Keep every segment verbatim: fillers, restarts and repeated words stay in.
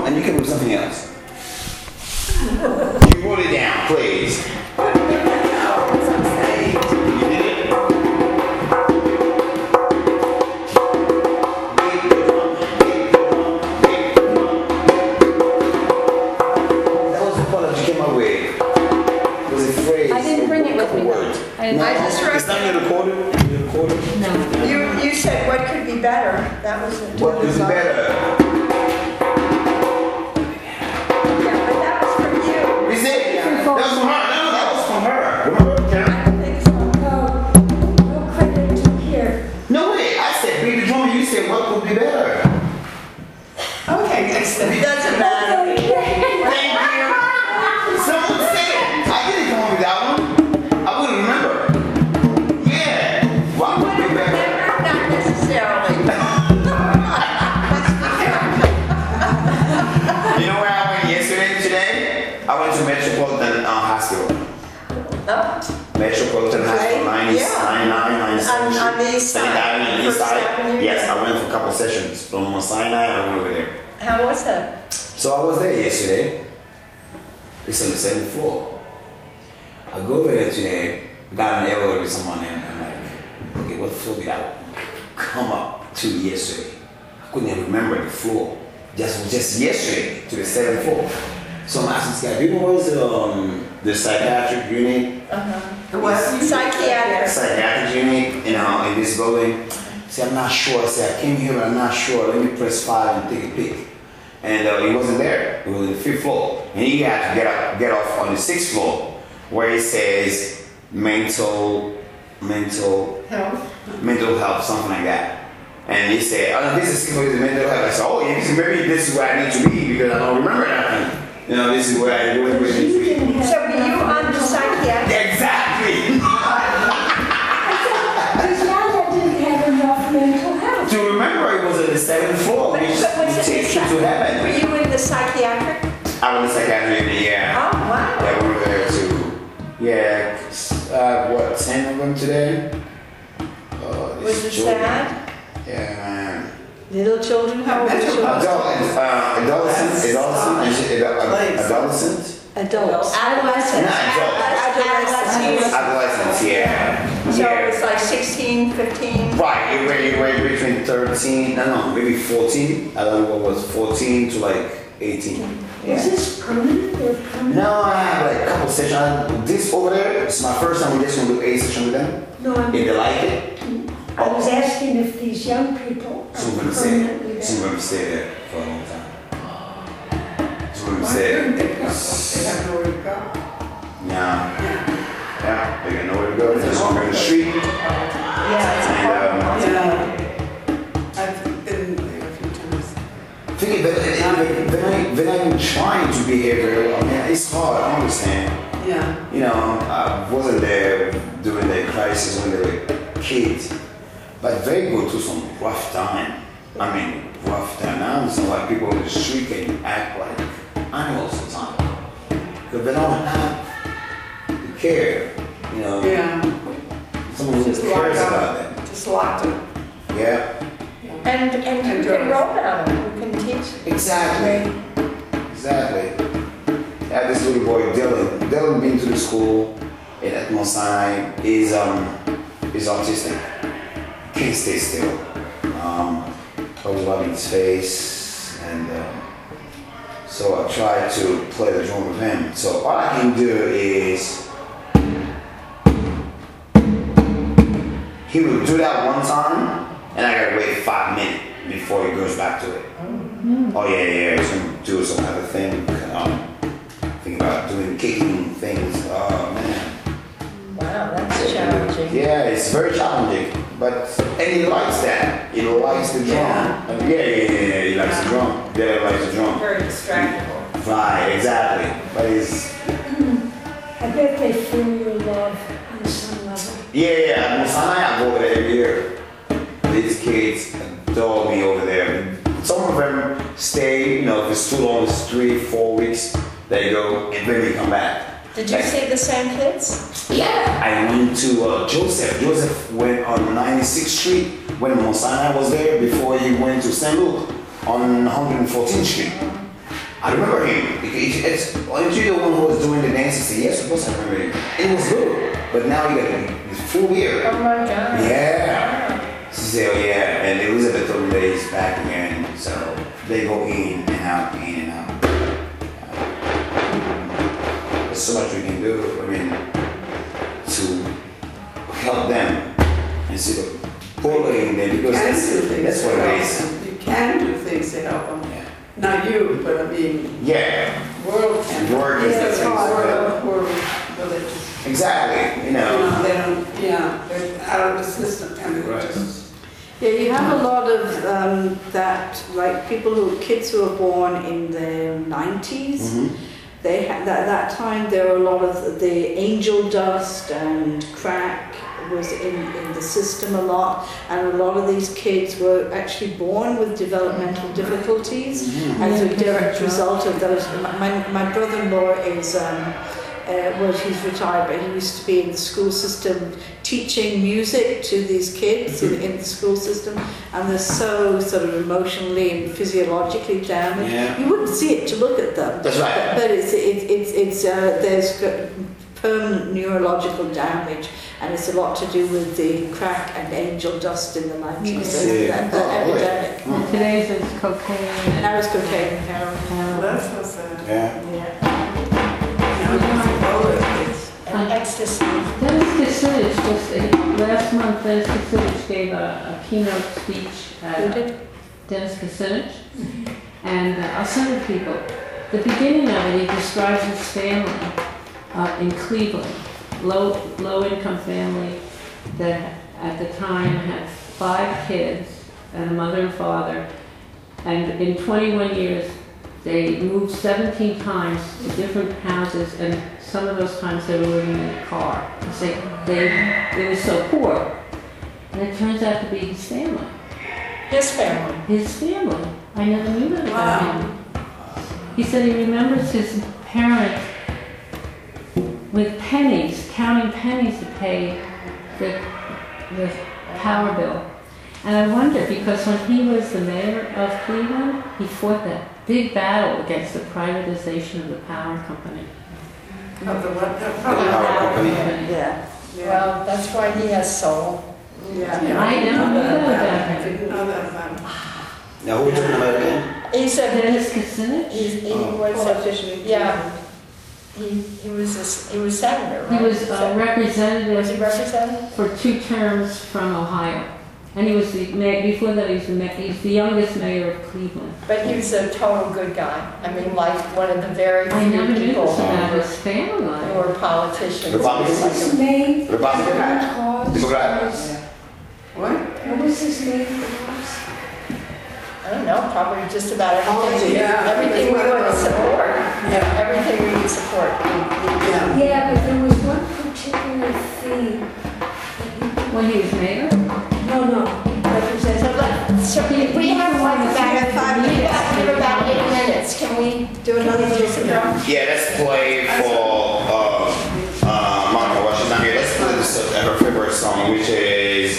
and you can do something else. You put it down, please. No, I just read. It's not your recorder. Your recorder. No. You you said what could be better. That was it. What is better? Yeah, but that was from you. Is it? Yeah. That was from her. No, that was from her. Remember? I don't think so. No, no credit to here. No way. I said be the drummer. You said what would be better? Okay, it doesn't matter. Thank you. Someone said it. I didn't come up with that one. I wouldn't remember. Yeah. What would be better? Not necessarily. You know where I went yesterday, today? I went to Metropolitan uh, Hospital. Oh. Metropolitan Hospital, ninety-nine, ninety-seven. On, on the east Saint side. Avenue, east First side. Avenue. Yes, I went for a couple of sessions. From Mount Sinai, I went over there. How was that? So I was there yesterday. It's on the seventh floor. I go over there today, got an elevator with someone and I'm like, okay, what floor did I come up to yesterday? I couldn't even remember the floor. Just just yesterday to the seventh floor. So I'm asking this guy, do you know where's the, um, the psychiatric unit? Uh-huh. The what? Psychiatric. Psychiatric unit, you know, in this building. See, I'm not sure. I said, I came here, but I'm not sure. Let me press five and take a peek. And uh, he wasn't there. He was on the fifth floor. And he had to get up, get off on the sixth floor, where it says mental, mental Health. mental health, something like that. And he said, oh, no, this is for the mental health. I said, oh, yeah, maybe this is where I need to be because I don't remember nothing. You know, this is where I do it. So were you on the psychiatric? Exactly. Yala didn't have enough mental health. To remember, it was at the seventh floor, But- which but was it takes you the- to Were heaven. you in the psychiatric? I was in the psychiatric unit, yeah. Oh, wow. Yeah, we were there too. Yeah, uh, what, ten of them today? Oh, Was these it children. sad? Yeah, man. Little children? How old were children? Adult, uh, adolescent, adolescent, and shit, ado- ad- adolescent? Adults. Adolescents. Not adults. Adolescents. Adolescents, yeah. So Yeah. it's like sixteen, fifteen? Right, you were, you were between thirteen, no, no, maybe fourteen. I don't know what was fourteen to like eighteen. Was Yeah. this permanent or permanent? No, I have like a couple sessions. This over there, it's my first time we just going to do a session with them. No, I If mean, they like it, I was asking if these young people some of are them stay. permanently Some of there. them stay there for a long time. Some of them stay there. Yeah. Yeah, they got nowhere to go. They just walk on the street. Yeah. And, um, Yeah. I've been there a few times. Thinking that they're, they're, they're not even trying to be here very well. I mean, it's hard, I understand. Yeah. You know, I wasn't there during the crisis when they were kids, but they go through some rough time. I mean, rough time. I understand why people in the street can act like animals sometimes. Because they don't have the care, you know. Yeah. Someone who Just cares locked about up. them. Just locked up. Yeah, And, and you can roll on them, you can teach. exactly. Exactly. I had this little boy, Dylan. Dylan been to the school at Mount Sinai. Is um is autistic. Can't stay still. Um, I was rubbing his face, and um, so I tried to play the drum with him. So all I can do is he will do that one time, and I gotta wait five minutes before he goes back to it. Oh yeah, yeah, he's gonna do some other thing. Um, think about doing kicking things. Oh man. Wow, that's challenging. Yeah, it's very challenging. But and he likes that. He likes the drum. Yeah. I mean, yeah, yeah, yeah, yeah. He likes the drum. Yeah, he likes the drum. Very distractible. Right, exactly. But he's I bet they feel your love on some level. yeah, yeah. Mount Sinai, I go over there every year. These kids adore me over there. Some of them stay, you know, if it's too long, it's three, four weeks. They go and then they come back. Did you see the same kids? Yeah, I went to uh, Joseph. Joseph went on ninety-sixth Street when Mount Sinai was there before he went to Saint Luke on one hundred fourteenth Street. I remember him. It- It's aren't you the one who was doing the dance? I said, yes, of course I remember him. It was good, but now you got a full beard. Oh my God. Yeah. She said, oh yeah, and Elizabeth told me that he's back again, so they go in and out, in and out. There's so much we can do, I mean, to help them instead of bullying them, because You can that's, do things that's to what it help is. them. You can do things to help them. Yeah. Not you, but I mean, Yeah, world can. work is Yes, the thing. world, world, religious. exactly, you You know. know, they don't, yeah, they're out of the system and they're Right. just. Yeah, you have a lot of um, that, like people who, kids who were born in the nineties. Mhm. They had that that time. There were a lot of the angel dust and crack was in, in the system a lot, and a lot of these kids were actually born with developmental difficulties Mhm. as a direct result of those. My, my brother-in-law is. Um, Uh, well, he's retired, but he used to be in the school system teaching music to these kids in, in the school system, and they're so sort of emotionally and physiologically damaged. Yeah. You wouldn't see it to look at them, That's right. but, but it's it's it's, it's uh, there's permanent neurological damage, and it's a lot to do with the crack and angel dust in the nineties. Yeah. That, that Oh, epidemic. Mm. Today's is cocaine. And that was cocaine and heroin. Well, that's so sad. Yeah. Yeah. You know, it's all of it. And ecstasy. Dennis Kucinich just, uh, last month Dennis Kucinich gave a, a keynote speech. Uh, Who did? Dennis Kucinich. And uh, I'll send it to people. The beginning of it, he describes his family uh, in Cleveland, low low income family that at the time had five kids and a mother and father. And in twenty-one years, they moved seventeen times to different houses, and some of those times they were living in a car. Because they, they, they were so poor. And it turns out to be his family. His family. His family. I never knew that about Wow. him. He said he remembers his parents with pennies, counting pennies to pay the, the power bill. And I wonder, because when he was the mayor of Cleveland, he fought that big battle against the privatization of the power company. Of the what? The Power company. Yeah. Yeah. Well, that's why he has soul. Yeah. I never knew that about I him. didn't know that about him. Now who are we talking about again? He's a, Dennis Kucinich? he's, he Oh. was a, Politician. yeah, he, he was a, s- he was senator, He right? was uh, Was he representative representative? for two terms from Ohio. And he was the mayor, before that he was the mayor, he's the youngest mayor of Cleveland. But he was a total good guy. I mean, like one of the very I few never knew people this about who his family were, who life. were politicians. Republican. He was What's like his name? Republican. a- Democrat. What? What was his name? I don't know, probably just about everything. yeah. Everything we would support. Yeah. Everything we would support. Yeah. Yeah, but there was one particular thing. When he was mayor? No, no. So let- so we we have like about, We have five we minutes. have about eight minutes. Can we do another music drum? Yeah, let's play for uh, uh, Monica while she's not here. Let's play this, uh, her favorite song, which is.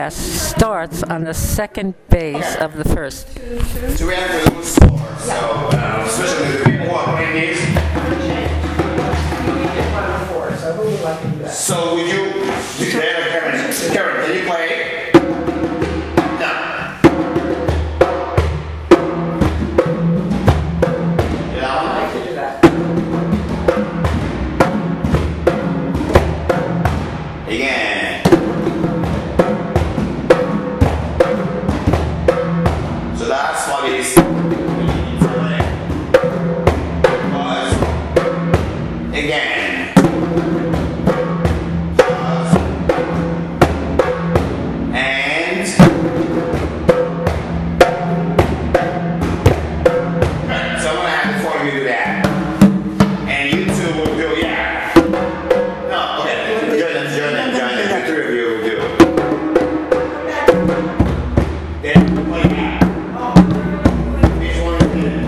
grass starts on the second base of the first. So we have to lose score. So, uh, especially the people who are playing these. So who would like to do that? So would you, Karen, Karen, Karen, can you play? No. You know? I could do that. Again. So that's what it is. Again. And so I'm gonna have to follow you to do that. And you two will do, yeah. No, okay. Join them, join them, join them. The three of you will do. Then play that. Each one of you.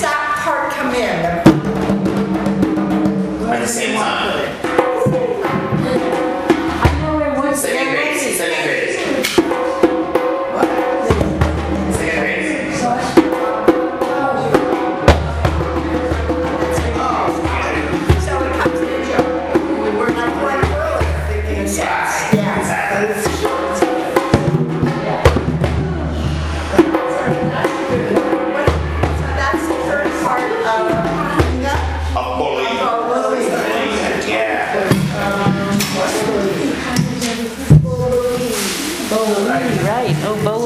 At the same time. second grade. What? Second grade. So it comes to the joke. We're not quite early, thinking it's Yeah, yeah. exactly. So that's the third part of A bully. Yeah. Right, oh, both.